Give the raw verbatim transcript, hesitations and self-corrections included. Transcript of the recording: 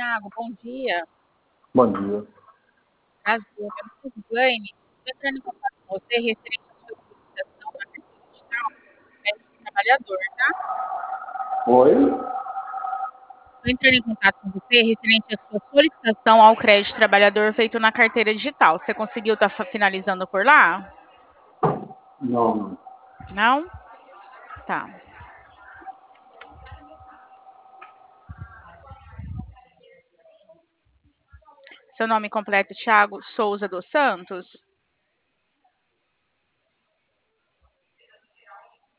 Tiago, bom dia. Bom dia. Prazer, meu nome é Gislaine. Estou entrando em contato com você referente à sua solicitação na carteira digital do crédito trabalhador, tá? Oi? Estou entrando em contato com você referente à sua solicitação ao crédito trabalhador feito na carteira digital. Você conseguiu estar finalizando por lá? Não, não. Não? Tá. Seu nome completo, Tiago Souza dos Santos?